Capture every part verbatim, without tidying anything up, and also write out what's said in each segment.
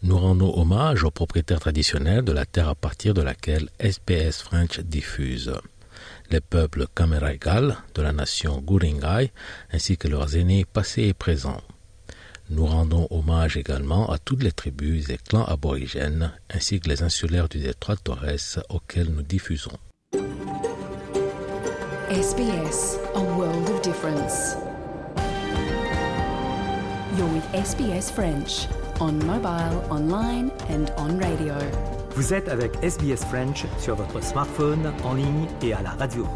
Nous rendons hommage aux propriétaires traditionnels de la terre à partir de laquelle S B S French diffuse. Les peuples Kameraigal de la nation Guringai ainsi que leurs aînés passés et présents. Nous rendons hommage également à toutes les tribus et clans aborigènes ainsi que les insulaires du détroit de Torres auxquels nous diffusons. S B S, a world of difference. You're with S B S French, on mobile, online and on radio. Vous êtes avec S B S French sur votre smartphone, en ligne et à la radio.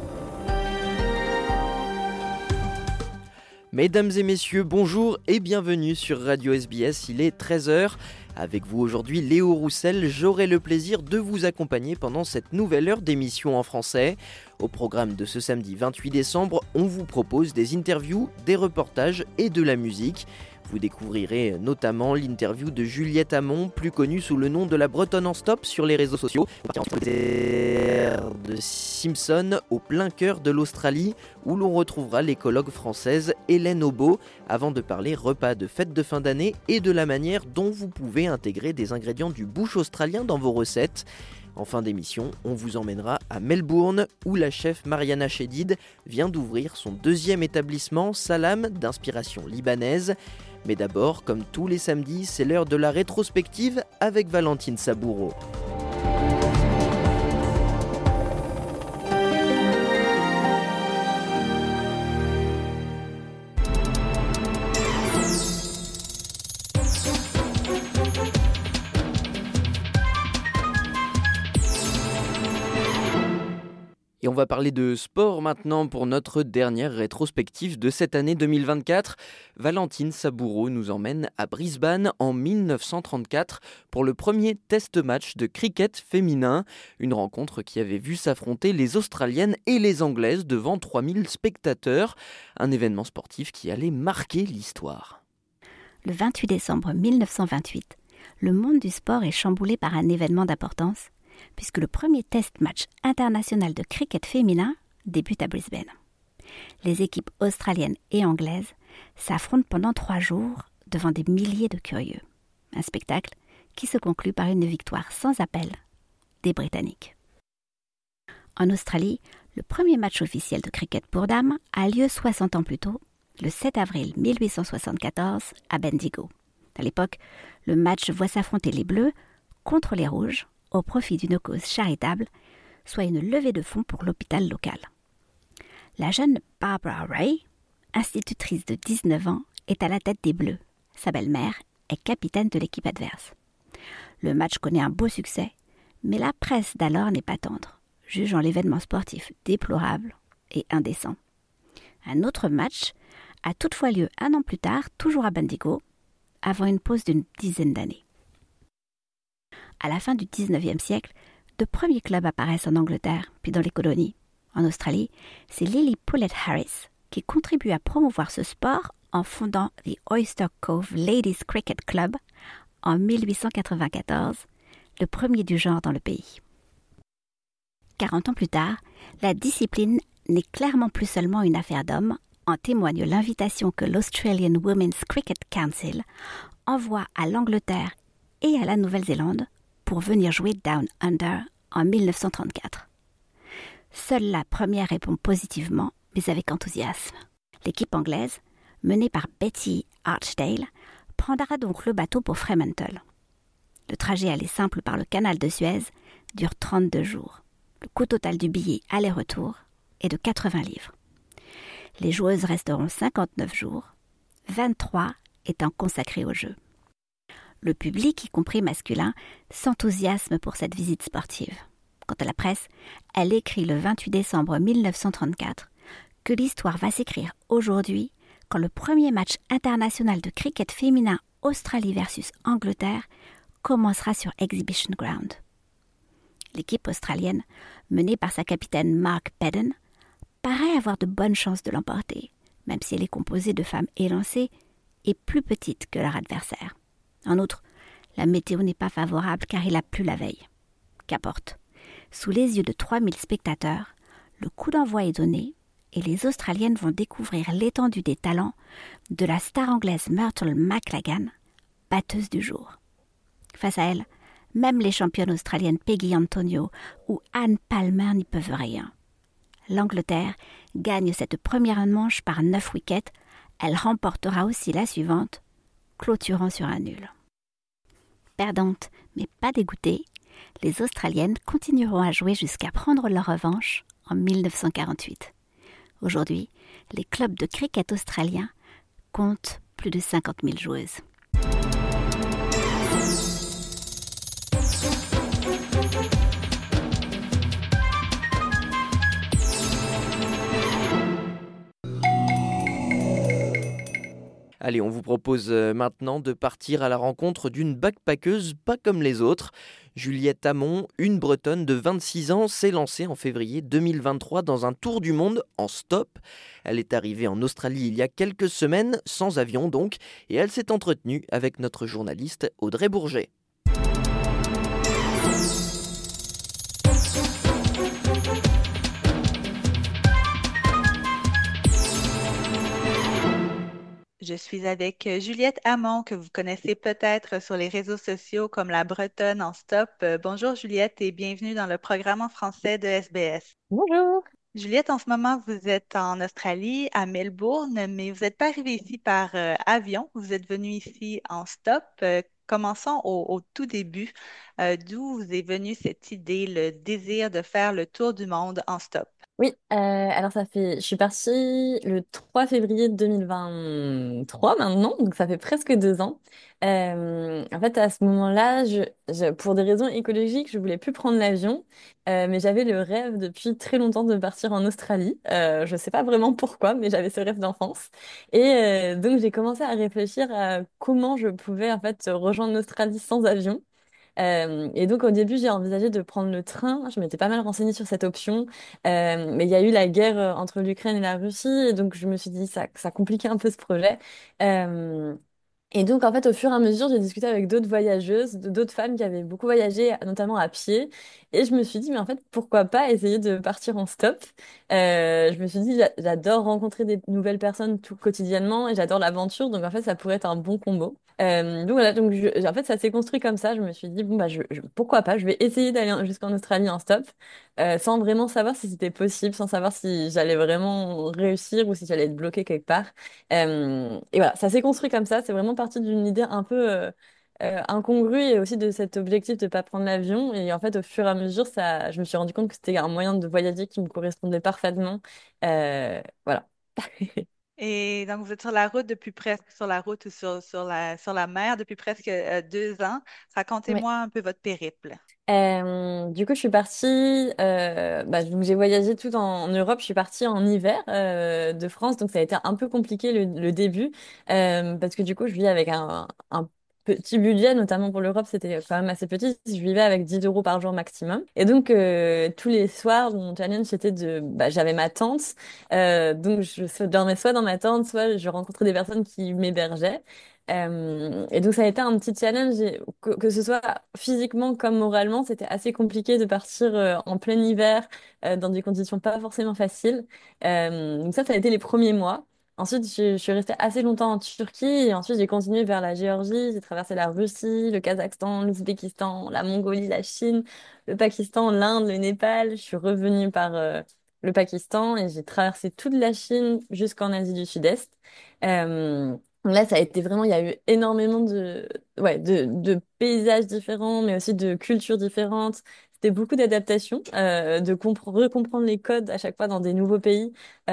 Mesdames et messieurs, bonjour et bienvenue sur Radio S B S, il est treize heures. Avec vous aujourd'hui, Léo Roussel, j'aurai le plaisir de vous accompagner pendant cette nouvelle heure d'émission en français. Au programme de ce samedi vingt-huit décembre, on vous propose des interviews, des reportages et de la musique. Vous découvrirez notamment l'interview de Juliette Hamon, plus connue sous le nom de la Bretonne en stop sur les réseaux sociaux. De Simpson au plein cœur de l'Australie, où l'on retrouvera l'écologue française Hélène Aubeau, avant de parler repas de fête de fin d'année et de la manière dont vous pouvez intégrer des ingrédients du bush australien dans vos recettes. En fin d'émission, on vous emmènera à Melbourne, où la chef Mariana Chedid vient d'ouvrir son deuxième établissement Salam d'inspiration libanaise. Mais d'abord, comme tous les samedis, c'est l'heure de la rétrospective avec Valentine Saboureau. Et on va parler de sport maintenant pour notre dernière rétrospective de cette année deux mille vingt-quatre. Valentine Saboureau nous emmène à Brisbane en dix-neuf cent trente-quatre pour le premier test match de cricket féminin. Une rencontre qui avait vu s'affronter les Australiennes et les Anglaises devant trois mille spectateurs. Un événement sportif qui allait marquer l'histoire. Le vingt-huit décembre mille neuf cent vingt-huit, le monde du sport est chamboulé par un événement d'importance, puisque le premier test match international de cricket féminin débute à Brisbane. Les équipes australiennes et anglaises s'affrontent pendant trois jours devant des milliers de curieux. Un spectacle qui se conclut par une victoire sans appel des Britanniques. En Australie, le premier match officiel de cricket pour dames a lieu soixante ans plus tôt, le sept avril mille huit cent soixante-quatorze à Bendigo. À l'époque, le match voit s'affronter les Bleus contre les Rouges au profit d'une cause charitable, soit une levée de fonds pour l'hôpital local. La jeune Barbara Ray, institutrice de dix-neuf ans, est à la tête des Bleus. Sa belle-mère est capitaine de l'équipe adverse. Le match connaît un beau succès, mais la presse d'alors n'est pas tendre, jugeant l'événement sportif déplorable et indécent. Un autre match a toutefois lieu un an plus tard, toujours à Bendigo, avant une pause d'une dizaine d'années. À la fin du dix-neuvième siècle, de premiers clubs apparaissent en Angleterre, puis dans les colonies. En Australie, c'est Lily Poullett Harris qui contribue à promouvoir ce sport en fondant The Oyster Cove Ladies Cricket Club en mille huit cent quatre-vingt-quatorze, le premier du genre dans le pays. quarante ans plus tard, la discipline n'est clairement plus seulement une affaire d'hommes, en témoigne l'invitation que l'Australian Women's Cricket Council envoie à l'Angleterre et à la Nouvelle-Zélande pour venir jouer Down Under en mille neuf cent trente-quatre. Seule la première répond positivement, mais avec enthousiasme. L'équipe anglaise, menée par Betty Archdale, prendra donc le bateau pour Fremantle. Le trajet aller simple par le canal de Suez dure trente-deux jours. Le coût total du billet aller-retour est de quatre-vingts livres. Les joueuses resteront cinquante-neuf jours, vingt-trois étant consacrées au jeu. Le public, y compris masculin, s'enthousiasme pour cette visite sportive. Quant à la presse, elle écrit le vingt-huit décembre mille neuf cent trente-quatre que l'histoire va s'écrire aujourd'hui quand le premier match international de cricket féminin Australie versus Angleterre commencera sur Exhibition Ground. L'équipe australienne, menée par sa capitaine Mark Pedden, paraît avoir de bonnes chances de l'emporter, même si elle est composée de femmes élancées et plus petites que leur adversaire. En outre, la météo n'est pas favorable car il a plu la veille. Qu'importe. Sous les yeux de trois mille spectateurs, le coup d'envoi est donné et les Australiennes vont découvrir l'étendue des talents de la star anglaise Myrtle McLagan, batteuse du jour. Face à elle, même les championnes australiennes Peggy Antonio ou Anne Palmer n'y peuvent rien. L'Angleterre gagne cette première manche par neuf wickets. Elle remportera aussi la suivante, clôturant sur un nul. Perdantes, mais pas dégoûtées, les Australiennes continueront à jouer jusqu'à prendre leur revanche en mille neuf cent quarante-huit. Aujourd'hui, les clubs de cricket australiens comptent plus de cinquante mille joueuses. Allez, on vous propose maintenant de partir à la rencontre d'une backpackeuse pas comme les autres. Juliette Hamon, une Bretonne de vingt-six ans, s'est lancée en février deux mille vingt-trois dans un tour du monde en stop. Elle est arrivée en Australie il y a quelques semaines, sans avion donc, et elle s'est entretenue avec notre journaliste Audrey Bourget. Je suis avec euh, Juliette Hamon, que vous connaissez peut-être sur les réseaux sociaux comme la Bretonne en stop. Euh, bonjour Juliette et bienvenue dans le programme en français de S B S. Bonjour. Juliette, en ce moment, vous êtes en Australie, à Melbourne, mais vous n'êtes pas arrivée ici par euh, avion. Vous êtes venue ici en stop. Euh, commençons au, au tout début. Euh, d'où vous est venue cette idée, le désir de faire le tour du monde en stop? Oui, euh, alors ça fait, je suis partie le trois février deux mille vingt-trois maintenant, donc ça fait presque deux ans. Euh, en fait, à ce moment-là, je, je- pour des raisons écologiques, je voulais plus prendre l'avion, euh, mais j'avais le rêve depuis très longtemps de partir en Australie. Euh, je sais pas vraiment pourquoi, mais j'avais ce rêve d'enfance. Et euh, donc j'ai commencé à réfléchir à comment je pouvais en fait rejoindre l'Australie sans avion. Euh, et donc au début, j'ai envisagé de prendre le train. Je m'étais pas mal renseignée sur cette option, Euh, mais il y a eu la guerre euh, entre l'Ukraine et la Russie, et donc je me suis dit ça, ça compliquait un peu ce projet. Euh, et donc, en fait, au fur et à mesure, j'ai discuté avec d'autres voyageuses, de- d'autres femmes qui avaient beaucoup voyagé, notamment à pied. Et je me suis dit, mais en fait, pourquoi pas essayer de partir en stop? Euh, je me suis dit, j'a- j'adore rencontrer des nouvelles personnes tout quotidiennement et j'adore l'aventure. Donc, en fait, ça pourrait être un bon combo. Euh, donc, voilà. Donc, je- en fait, ça s'est construit comme ça. Je me suis dit, bon, bah, je, je- pourquoi pas? Je vais essayer d'aller en- jusqu'en Australie en stop, euh, sans vraiment savoir si c'était possible, sans savoir si j'allais vraiment réussir ou si j'allais être bloquée quelque part. Euh, et voilà, ça s'est construit comme ça. C'est vraiment parti d'une idée un peu euh, euh, incongrue et aussi de cet objectif de ne pas prendre l'avion. Et en fait, au fur et à mesure, ça, je me suis rendu compte que c'était un moyen de voyager qui me correspondait parfaitement. Euh, voilà. Et donc, vous êtes sur la route depuis presque, sur la route ou sur, sur la, sur la mer depuis presque euh, deux ans. Ouais. Racontez-moi un peu votre périple. Euh, du coup, je suis partie. Euh, bah, donc j'ai voyagé tout en, en Europe. Je suis partie en hiver euh, de France, donc ça a été un peu compliqué le, le début euh, parce que du coup, je vis avec un, un petit budget, notamment pour l'Europe, c'était quand même assez petit. Je vivais avec dix euros par jour maximum, et donc euh, tous les soirs, mon challenge c'était de, bah, j'avais ma tente, euh, donc je dormais soit dans ma tente, soit je rencontrais des personnes qui m'hébergeaient. Euh, et donc ça a été un petit challenge, et que, que ce soit physiquement comme moralement, c'était assez compliqué de partir euh, en plein hiver euh, dans des conditions pas forcément faciles. Euh, donc ça, ça a été les premiers mois. Ensuite, je, je suis restée assez longtemps en Turquie et ensuite j'ai continué vers la Géorgie. J'ai traversé la Russie, le Kazakhstan, l'Ouzbékistan, la Mongolie, la Chine, le Pakistan, l'Inde, le Népal. Je suis revenue par euh, le Pakistan et j'ai traversé toute la Chine jusqu'en Asie du Sud-Est. Euh, Là, ça a été vraiment, il y a eu énormément de, ouais, de, de paysages différents, mais aussi de cultures différentes. C'était beaucoup d'adaptation, euh, de compre- recomprendre les codes à chaque fois dans des nouveaux pays.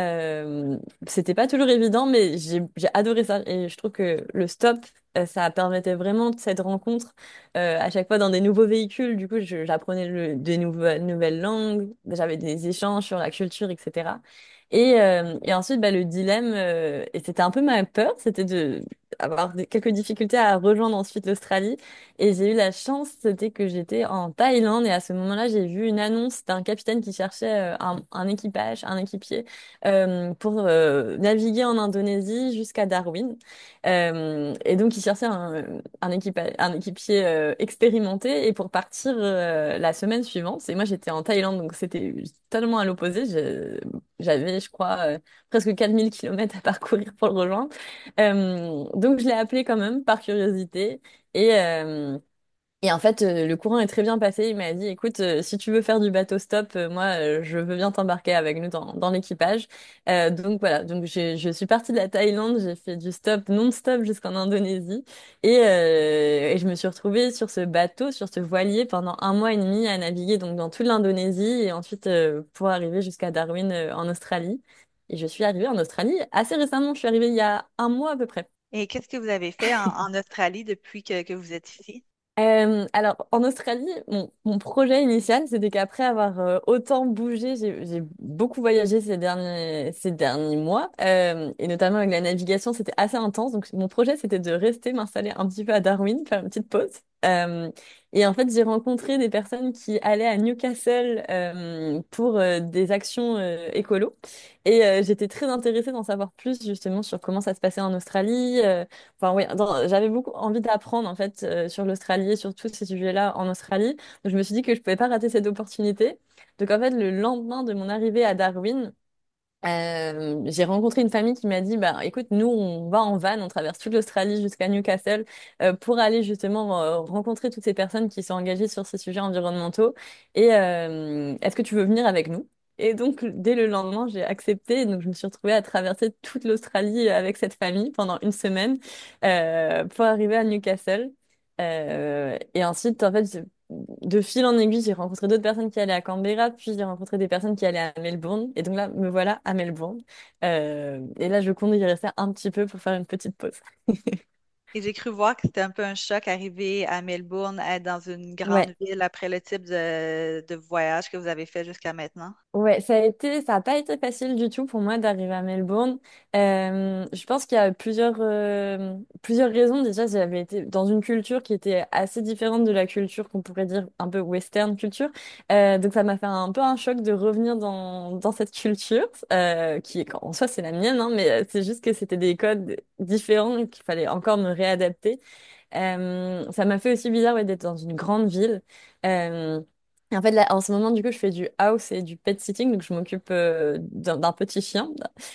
Euh, C'était pas toujours évident, mais j'ai, j'ai adoré ça. Et je trouve que le stop, euh, ça permettait vraiment de cette rencontre euh, à chaque fois dans des nouveaux véhicules. Du coup, je- j'apprenais le- des nouvelles, nouvelles langues, j'avais des échanges sur la culture, et cetera. Et, euh, et ensuite, bah, le dilemme, euh, et c'était un peu ma peur, c'était de avoir des- quelques difficultés à rejoindre ensuite l'Australie. Et j'ai eu la chance, c'était que j'étais en Thaïlande et à ce moment-là, j'ai vu une annonce d'un capitaine qui cherchait euh, un, un équipage, un équipier, euh, pour euh, naviguer en Indonésie jusqu'à Darwin. Euh, et donc, il cherchait un, un, équipa- un équipier euh, expérimenté et pour partir euh, la semaine suivante. Et moi, j'étais en Thaïlande, donc c'était totalement à l'opposé. Je- J'avais, je crois, euh, presque quatre mille kilomètres à parcourir pour le rejoindre. Euh, donc, je l'ai appelé quand même par curiosité. Et, euh, Et en fait, euh, le courant est très bien passé. Il m'a dit, écoute, euh, si tu veux faire du bateau stop, euh, moi, euh, je veux bien t'embarquer avec nous dans, dans l'équipage. Euh, donc voilà, donc j'ai, je suis partie de la Thaïlande, j'ai fait du stop non-stop jusqu'en Indonésie. Et, euh, et je me suis retrouvée sur ce bateau, sur ce voilier pendant un mois et demi à naviguer donc dans toute l'Indonésie et ensuite euh, pour arriver jusqu'à Darwin euh, en Australie. Et je suis arrivée en Australie assez récemment. Je suis arrivée il y a un mois à peu près. Et qu'est-ce que vous avez fait en, en Australie depuis que, que vous êtes ici? Euh, alors, en Australie, mon, mon projet initial, c'était qu'après avoir euh, autant bougé, j'ai, j'ai beaucoup voyagé ces derniers, ces derniers mois, euh, et notamment avec la navigation, c'était assez intense. Donc, mon projet, c'était de rester, m'installer un petit peu à Darwin, faire une petite pause. Euh, et en fait, j'ai rencontré des personnes qui allaient à Newcastle euh, pour euh, des actions euh, écolo. Et euh, j'étais très intéressée d'en savoir plus justement sur comment ça se passait en Australie. euh, Enfin, oui, dans- j'avais beaucoup envie d'apprendre en fait euh, sur l'Australie et sur tous ces sujets-là en Australie. Donc, je me suis dit que je pouvais pas rater cette opportunité. Donc, en fait, le lendemain de mon arrivée à Darwin, euh, j'ai rencontré une famille qui m'a dit, bah, écoute, nous, on va en van, on traverse toute l'Australie jusqu'à Newcastle euh, pour aller justement euh, rencontrer toutes ces personnes qui sont engagées sur ces sujets environnementaux. Et euh, est-ce que tu veux venir avec nous? Et donc, dès le lendemain, j'ai accepté. Et donc, je me suis retrouvée à traverser toute l'Australie avec cette famille pendant une semaine euh, pour arriver à Newcastle. Euh, et ensuite, en fait, de fil en aiguille, j'ai rencontré d'autres personnes qui allaient à Canberra, puis j'ai rencontré des personnes qui allaient à Melbourne. Et donc là, me voilà à Melbourne. Euh, et là, je compte y rester un petit peu pour faire une petite pause. Et j'ai cru voir que c'était un peu un choc arriver à Melbourne, être dans une Ouais. grande ville après le type de, de voyage que vous avez fait jusqu'à maintenant. Ouais, ça a été, ça a pas été facile du tout pour moi d'arriver à Melbourne. Euh, je pense qu'il y a plusieurs, euh, plusieurs raisons. Déjà, j'avais été dans une culture qui était assez différente de la culture qu'on pourrait dire un peu western culture. Euh, donc, ça m'a fait un peu un choc de revenir dans, dans cette culture, euh, qui en soi c'est la mienne, hein, mais c'est juste que c'était des codes différents et qu'il fallait encore me réadapter. Euh, ça m'a fait aussi bizarre ouais, d'être dans une grande ville. Euh, et en fait, là, en ce moment, du coup, je fais du house et du pet sitting, donc je m'occupe euh, d'un d'un petit chien.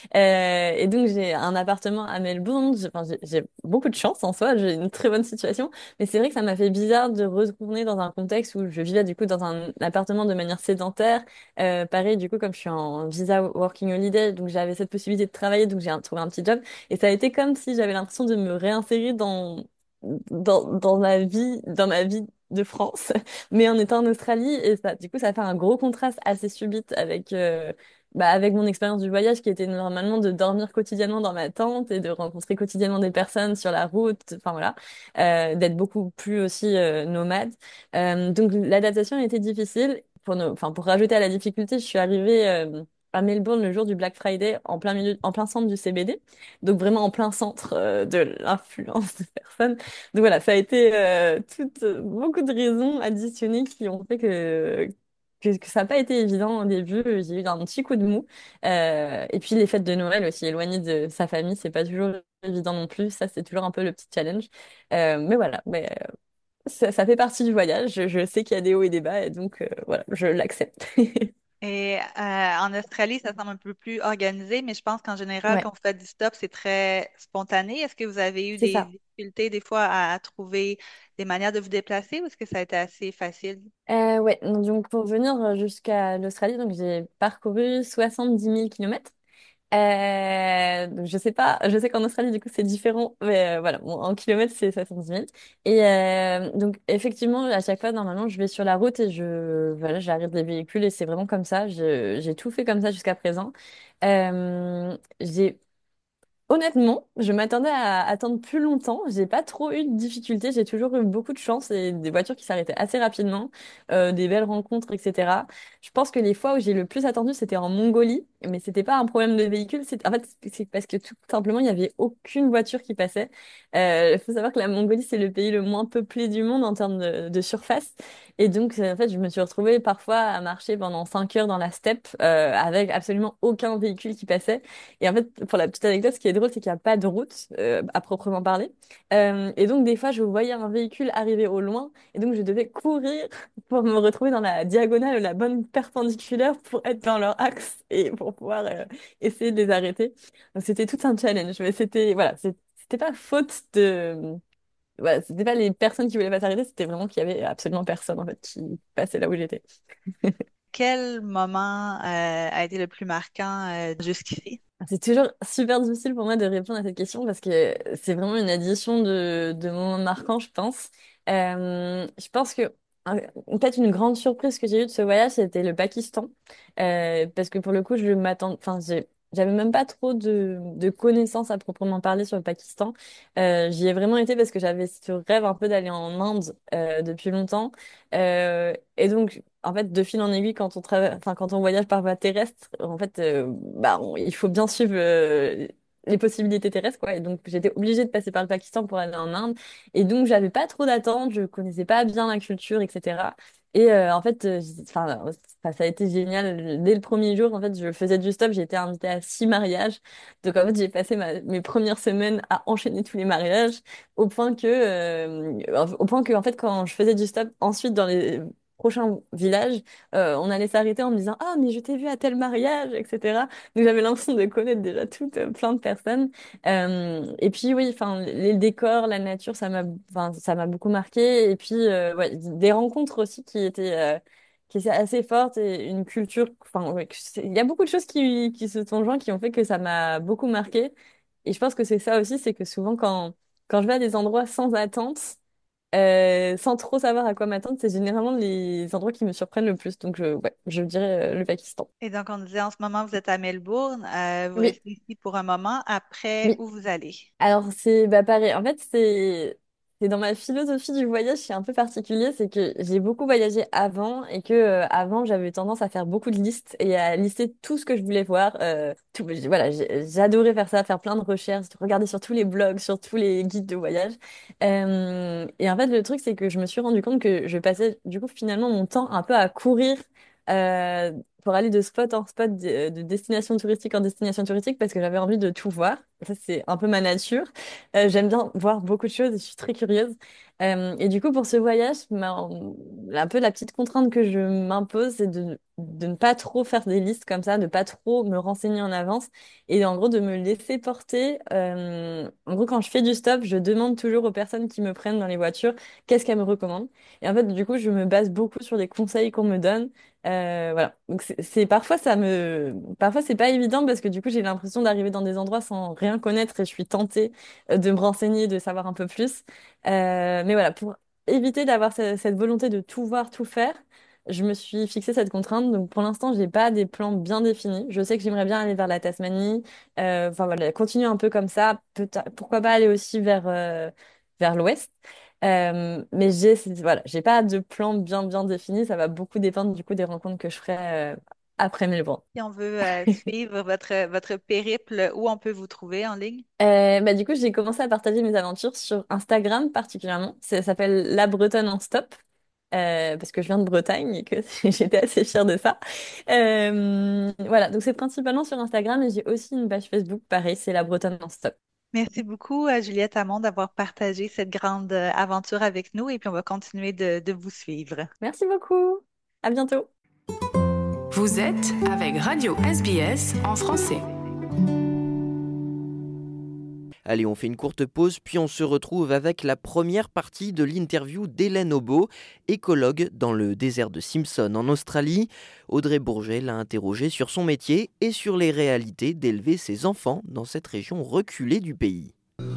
Euh, et donc, j'ai un appartement à Melbourne. J'ai enfin, j'ai- j'ai beaucoup de chance en soi, j'ai une très bonne situation. Mais c'est vrai que ça m'a fait bizarre de retourner dans un contexte où je vivais du coup dans un appartement de manière sédentaire. Euh, pareil, du coup, comme je suis en visa working holiday, donc j'avais cette possibilité de travailler, donc j'ai un- trouvé un petit job. Et ça a été comme si j'avais l'impression de me réinsérer dans dans, dans ma vie, dans ma vie de France, mais en étant en Australie, et ça, du coup, ça fait un gros contraste assez subite avec, euh, bah, avec mon expérience du voyage qui était normalement de dormir quotidiennement dans ma tente et de rencontrer quotidiennement des personnes sur la route, enfin voilà, euh, d'être beaucoup plus aussi euh, nomade. Euh, donc l'adaptation a été difficile. Pour, ne- enfin, pour rajouter à la difficulté, je suis arrivée euh, à Melbourne le jour du Black Friday en plein milieu, en plein centre du C B D, donc vraiment en plein centre euh, de l'influence de personnes. Donc voilà, ça a été euh, toutes, beaucoup de raisons additionnées qui ont fait que, que, que ça n'a pas été évident au début. J'ai eu un petit coup de mou. Euh, et puis les fêtes de Noël aussi, éloigné de sa famille, c'est pas toujours évident non plus. Ça, c'est toujours un peu le petit challenge. Euh, mais voilà, mais, euh, ça, ça fait partie du voyage. Je, je sais qu'il y a des hauts et des bas, et donc euh, voilà, je l'accepte. Et euh, en Australie, ça semble un peu plus organisé, mais je pense qu'en général, Ouais, quand vous faites du stop, c'est très spontané. Est-ce que vous avez eu c'est des ça. difficultés des fois à, à trouver des manières de vous déplacer ou est-ce que ça a été assez facile? Euh, ouais, donc pour venir jusqu'à l'Australie, donc j'ai parcouru soixante-dix mille kilomètres. Euh, donc je sais pas, je sais qu'en Australie, du coup, c'est différent, mais euh, voilà, bon, en kilomètres, c'est soixante-dix mille. Et euh, donc, effectivement, à chaque fois, normalement, je vais sur la route et je, voilà, j'arrête les véhicules et c'est vraiment comme ça. Je- J'ai tout fait comme ça jusqu'à présent. Euh, j'ai Honnêtement, je m'attendais à attendre plus longtemps. J'ai pas trop eu de difficultés. J'ai toujours eu beaucoup de chance et des voitures qui s'arrêtaient assez rapidement, euh, des belles rencontres, et cetera. Je pense que les fois où j'ai le plus attendu, c'était en Mongolie, mais c'était pas un problème de véhicule. C'est en fait c'est parce que tout simplement il y avait aucune voiture qui passait. Euh, Il faut savoir que la Mongolie c'est le pays le moins peuplé du monde en termes de, de surface, et donc en fait je me suis retrouvée parfois à marcher pendant cinq heures dans la steppe euh, avec absolument aucun véhicule qui passait. Et en fait, pour la petite anecdote, ce qui est drôle, c'est qu'il n'y a pas de route euh, à proprement parler. Euh, et donc, des fois, je voyais un véhicule arriver au loin, et donc je devais courir pour me retrouver dans la diagonale, la bonne perpendiculaire, pour être dans leur axe et pour pouvoir euh, essayer de les arrêter. Donc, c'était tout un challenge, mais c'était voilà, c'est- c'était pas faute de voilà, c'était pas les personnes qui voulaient pas s'arrêter, c'était vraiment qu'il y avait absolument personne en fait qui passait là où j'étais. Quel moment euh, a été le plus marquant euh, jusqu'ici? C'est toujours super difficile pour moi de répondre à cette question parce que c'est vraiment une addition de, de moments marquants, je pense. Euh, je pense que un- peut-être une grande surprise que j'ai eue de ce voyage, c'était le Pakistan. Euh, parce que pour le coup, je m'attends, enfin, j'ai- j'avais même pas trop de, de connaissances à proprement parler sur le Pakistan. Euh, j'y ai vraiment été parce que j'avais ce rêve un peu d'aller en Inde euh, depuis longtemps. Euh, et donc, en fait, de fil en aiguille, quand on travaille, enfin, quand on voyage par voie terrestre, en fait, euh, bah, on- il faut bien suivre euh, les possibilités terrestres, quoi. Et donc, j'étais obligée de passer par le Pakistan pour aller en Inde. Et donc, j'avais pas trop d'attentes, je connaissais pas bien la culture, et cetera. Et euh, en fait, euh, j'ai- enfin, ça, ça a été génial. Dès le premier jour, en fait, je faisais du stop. J'ai été invitée à six mariages. Donc, en fait, j'ai passé ma- mes premières semaines à enchaîner tous les mariages, au point que, euh, au point que, en fait, quand je faisais du stop, ensuite dans les prochains villages, euh, on allait s'arrêter en me disant, ah, mais je t'ai vu à tel mariage, et cetera. Donc, j'avais l'impression de connaître déjà toutes euh, plein de personnes. Euh, et puis, oui, enfin, les décors, la nature, ça m'a, enfin, ça m'a beaucoup marqué. Et puis, euh, ouais, des rencontres aussi qui étaient, euh, qui étaient assez fortes et une culture, enfin, ouais, que c'est- il y a beaucoup de choses qui, qui se sont joints qui ont fait que ça m'a beaucoup marqué. Et je pense que c'est ça aussi, c'est que souvent, quand, quand je vais à des endroits sans attente, euh, sans trop savoir à quoi m'attendre, c'est généralement les endroits qui me surprennent le plus. Donc, je, ouais, je dirais euh, le Pakistan. Et donc, on disait en ce moment, vous êtes à Melbourne, euh, vous Oui, restez ici pour un moment. Après, oui. où vous allez? Alors, c'est bah, pareil. En fait, c'est c'est dans ma philosophie du voyage, c'est un peu particulier. C'est que j'ai beaucoup voyagé avant et que euh, avant, j'avais tendance à faire beaucoup de listes et à lister tout ce que je voulais voir. Euh, tout, voilà, j'ai- j'adorais faire ça, faire plein de recherches, regarder sur tous les blogs, sur tous les guides de voyage. Euh, et en fait, le truc, c'est que je me suis rendu compte que je passais du coup finalement mon temps un peu à courir. euh, pour aller de spot en spot, de, de destination touristique en destination touristique, parce que j'avais envie de tout voir. Ça, c'est un peu ma nature. Euh, j'aime bien voir beaucoup de choses et je suis très curieuse. Euh, et du coup, pour ce voyage, ma- un peu la petite contrainte que je m'impose, c'est de, de ne pas trop faire des listes comme ça, de pas trop me renseigner en avance et en gros de me laisser porter. Euh, en gros, quand je fais du stop, je demande toujours aux personnes qui me prennent dans les voitures qu'est-ce qu'elles me recommandent. Et en fait, du coup, je me base beaucoup sur les conseils qu'on me donne. Euh, voilà. Donc c'est c'est- parfois ça me parfois c'est pas évident parce que du coup j'ai l'impression d'arriver dans des endroits sans rien connaître et je suis tentée euh, de me renseigner, de savoir un peu plus. Euh, mais voilà, pour éviter d'avoir ce- cette volonté de tout voir, tout faire, je me suis fixé cette contrainte. Donc pour l'instant, j'ai pas des plans bien définis. Je sais que j'aimerais bien aller vers la Tasmanie. Euh, Enfin voilà, continuer un peu comme ça. Peut pourquoi pas aller aussi vers euh, vers l'ouest. Euh, mais j'ai voilà, j'ai pas de plan bien bien défini. Ça va beaucoup dépendre du coup des rencontres que je ferai euh, après Melbourne. Si on veut euh, suivre votre, votre périple, où on peut vous trouver en ligne? Euh, bah, du coup, j'ai commencé à partager mes aventures sur Instagram particulièrement. Ça s'appelle La Bretonne en stop. Euh, parce que je viens de Bretagne et que j'étais assez fière de ça. Euh, voilà, donc c'est principalement sur Instagram et j'ai aussi une page Facebook, pareil, c'est La Bretonne en stop. Merci beaucoup, euh, Juliette Hamon, d'avoir partagé cette grande euh, aventure avec nous et puis on va continuer de, de vous suivre. Merci beaucoup. À bientôt. Vous êtes avec Radio S B S en français. Allez, on fait une courte pause, puis on se retrouve avec la première partie de l'interview d'Hélène Obo, écologue dans le désert de Simpson en Australie. Audrey Bourget l'a interrogée sur son métier et sur les réalités d'élever ses enfants dans cette région reculée du pays.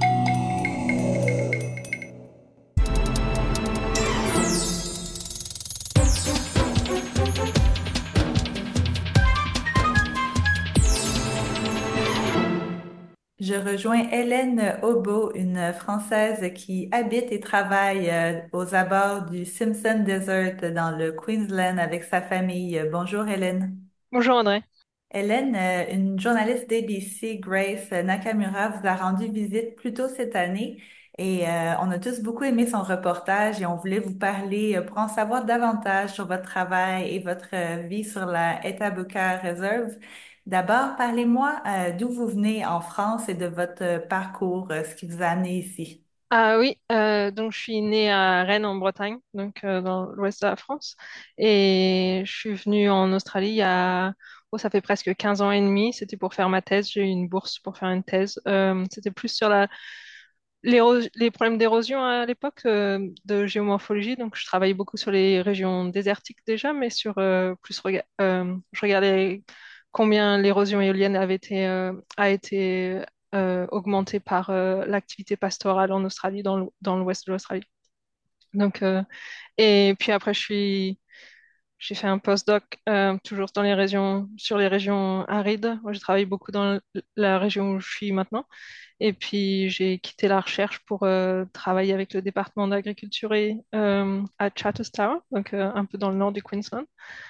Je rejoins Hélène Obo, une Française qui habite et travaille euh, aux abords du Simpson Desert dans le Queensland avec sa famille. Bonjour Hélène. Bonjour André. Hélène, euh, une journaliste d'A B C, Grace Nakamura, vous a rendu visite plus tôt cette année et euh, on a tous beaucoup aimé son reportage et on voulait vous parler euh, pour en savoir davantage sur votre travail et votre euh, vie sur la Etabuka Reserve. D'abord, parlez-moi euh, d'où vous venez en France et de votre euh, parcours, euh, ce qui vous a amené ici. Ah oui, euh, donc je suis née à Rennes en Bretagne, donc euh, dans l'ouest de la France, et je suis venue en Australie il y a, oh, ça fait presque quinze ans et demi. C'était pour faire ma thèse. J'ai eu une bourse pour faire une thèse. Euh, c'était plus sur la l'éro- les problèmes d'érosion à l'époque euh, de géomorphologie, donc je travaillais beaucoup sur les régions désertiques déjà, mais sur euh, plus rega- euh, je regardais combien l'érosion éolienne avait été, euh, a été euh, augmentée par euh, l'activité pastorale en Australie, dans l'ou- dans l'ouest de l'Australie. Donc, euh, et puis après, je suis, j'ai fait un postdoc euh, toujours dans les régions, sur les régions arides. Moi, je travaille beaucoup dans la région où je suis maintenant. Et puis, j'ai quitté la recherche pour euh, travailler avec le département d'agriculture et, euh, à Charterstown, donc euh, un peu dans le nord du Queensland.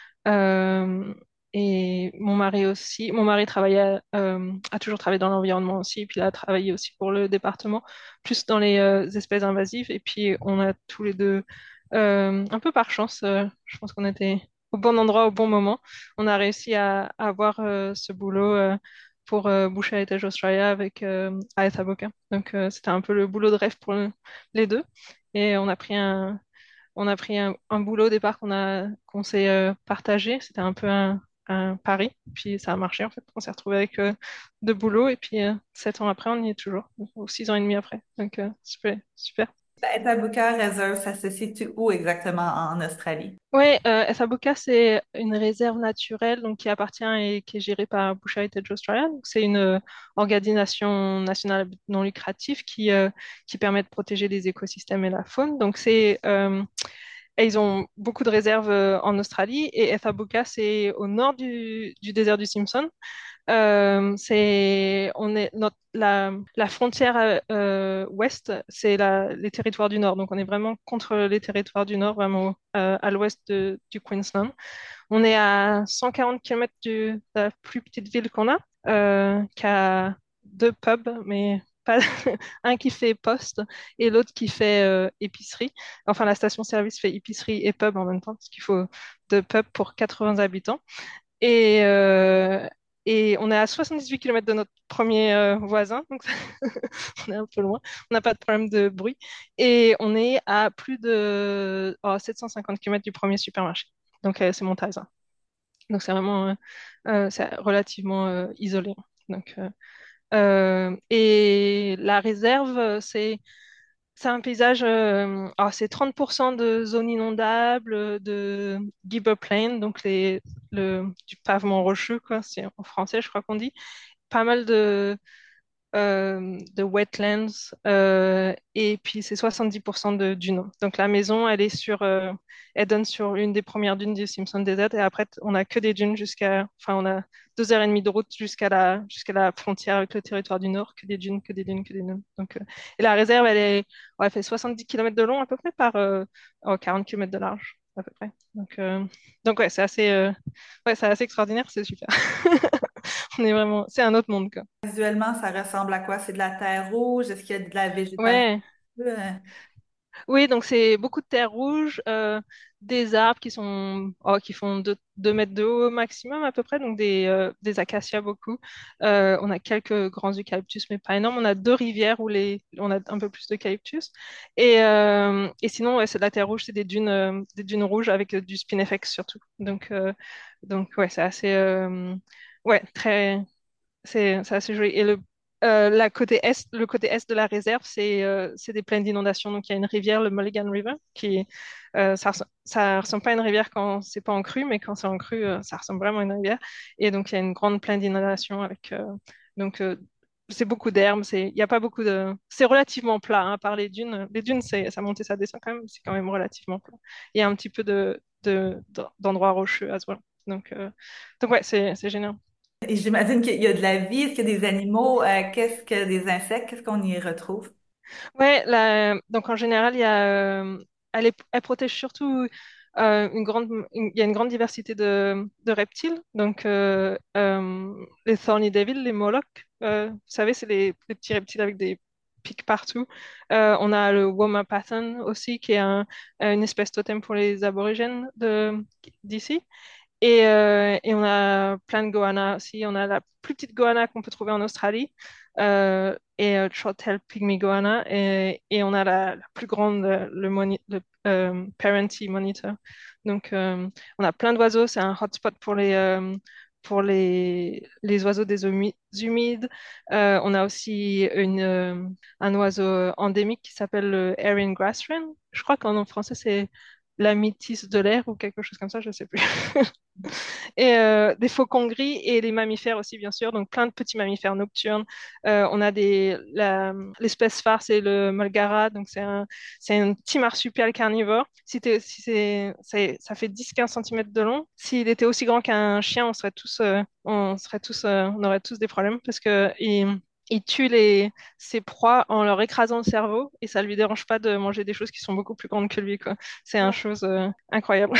Euh, et mon mari aussi, mon mari travaillait, euh, a toujours travaillé dans l'environnement aussi, et puis il a travaillé aussi pour le département, plus dans les euh, espèces invasives. Et puis, on a tous les deux, euh, un peu par chance, euh, je pense qu'on était au bon endroit au bon moment. On a réussi à, à avoir euh, ce boulot euh, pour euh, Bush Heritage Australia avec euh, à Ethaboka. Donc, euh, c'était un peu le boulot de rêve pour le- les deux. Et on a pris un, on a pris un, un boulot au départ qu'on a, qu'on s'est euh, partagé. C'était un peu un, un pari. Puis ça a marché en fait. On s'est retrouvé avec euh, deux boulots. Et puis euh, sept ans après, on y est toujours. Ou six ans et demi après. Donc euh, super, super. La Etabuka Reserve, ça se situe où exactement en Australie? Oui, euh, Ethaboka, c'est une réserve naturelle donc, qui appartient et qui est gérée par Bush Heritage Australia. Donc, c'est une euh, organisation nationale à but non lucratif qui, euh, qui permet de protéger les écosystèmes et la faune. Donc, c'est, euh, et ils ont beaucoup de réserves euh, en Australie et Ethaboka, c'est au nord du, du désert du Simpson. Euh, c'est, on est notre, la, la frontière euh, euh, ouest, c'est la- les territoires du nord. Donc, on est vraiment contre les territoires du nord, vraiment euh, à l'ouest de- du Queensland. On est à cent quarante kilomètres du, de la plus petite ville qu'on a, euh, qui a deux pubs, mais pas un qui fait poste et l'autre qui fait euh, épicerie. Enfin, la station-service fait épicerie et pub en même temps, parce qu'il faut deux pubs pour quatre-vingts habitants. Et, euh, et on est à soixante-dix-huit kilomètres de notre premier euh, voisin, donc on est un peu loin. On n'a pas de problème de bruit. Et on est à plus de oh, sept cent cinquante kilomètres du premier supermarché. Donc euh, c'est Montage. Donc c'est vraiment euh, euh, c'est relativement euh, isolé. Donc, euh, euh, et la réserve, euh, c'est c'est un paysage, euh, alors c'est trente pour cent de zones inondables, euh, de Gibber Plain, donc les, le, du pavement rocheux, quoi, c'est en français, je crois qu'on dit. Pas mal de, euh, de wetlands, euh, et puis c'est soixante-dix pour cent de dunes. Donc la maison, elle est sur, euh, elle donne sur une des premières dunes du Simpson Desert et après t- on a que des dunes jusqu'à, enfin on a deux heures et demie de route jusqu'à la, jusqu'à la frontière avec le territoire du Nord, que des dunes, que des dunes, que des dunes. Donc, euh, et la réserve, elle est, ouais, elle fait soixante-dix kilomètres de long à peu près par euh, oh, quarante kilomètres de large à peu près. Donc, euh, donc ouais, c'est assez, euh, ouais, c'est assez extraordinaire, c'est super. On est vraiment, c'est un autre monde, quoi. Visuellement, ça ressemble à quoi? C'est de la terre rouge? Est-ce qu'il y a de la végétation? Ouais. Euh, Oui, donc c'est beaucoup de terre rouge, euh, des arbres qui sont oh, qui font deux deux mètres de haut maximum à peu près, donc des, euh, des acacias beaucoup. Euh, on a quelques grands eucalyptus, mais pas énormes. On a deux rivières où les, on a un peu plus d'eucalyptus. Et, euh, et sinon, ouais, c'est de la terre rouge, c'est des dunes, euh, des dunes rouges avec euh, du spinifex surtout. Donc, euh, donc ouais, c'est assez, euh, ouais, très, c'est c'est assez joli. Et le, euh, la côté est, le côté est de la réserve, c'est euh, c'est des plaines d'inondations. Donc il y a une rivière, le Mulligan River, qui euh, ça, ressemble- ça ressemble pas à une rivière quand c'est pas en crue, mais quand c'est en crue, euh, ça ressemble vraiment à une rivière. Et donc il y a une grande plaine d'inondations avec euh, donc euh, c'est beaucoup d'herbes. C'est il y a pas beaucoup de, c'est relativement plat hein, par les dunes. Les dunes, c'est ça monte et ça descend quand même. C'est quand même relativement plat. Il y a un petit peu de de- d'endroits rocheux à ce moment. Donc euh, donc ouais, c'est c'est génial. Et j'imagine qu'il y a de la vie. Est-ce qu'il y a des animaux? Euh, qu'est-ce que des insectes? Qu'est-ce qu'on y retrouve? Ouais, la- donc en général, il y a, euh, elle, est- elle protège surtout euh, une grande, une- il y a une grande diversité de, de reptiles. Donc euh, euh, les thorny devils, les molochs, euh, vous savez, c'est les, les petits reptiles avec des pics partout. Euh, on a le Womapathon aussi, qui est un- une espèce totem pour les aborigènes de, d'ici. Et, euh, et on a plein de goannas aussi. On a la plus petite goanna qu'on peut trouver en Australie, euh, et euh, Short-tailed Pygmy Goanna. Et, et on a la, la plus grande, euh, le, moni- le euh, Parenti Monitor. Donc, euh, on a plein d'oiseaux. C'est un hotspot pour les, euh, pour les, les oiseaux des zones humides. Euh, on a aussi une, euh, un oiseau endémique qui s'appelle le Aryan grass wren. Je crois qu'en français, c'est la métisse de l'air ou quelque chose comme ça, je ne sais plus. Et euh, des faucons gris et les mammifères aussi, bien sûr. Donc, plein de petits mammifères nocturnes. Euh, on a des, la- l'espèce phare, c'est le Mulgara. Donc, c'est un, c'est un petit marsupial carnivore. Si t'es- si c'est, c'est- ça fait dix à quinze centimètres de long. S'il était aussi grand qu'un chien, on serait tous, euh, on serait tous, euh, on aurait tous des problèmes parce que il, il tue les, ses proies en leur écrasant le cerveau et ça lui dérange pas de manger des choses qui sont beaucoup plus grandes que lui, quoi. C'est une chose euh, incroyable.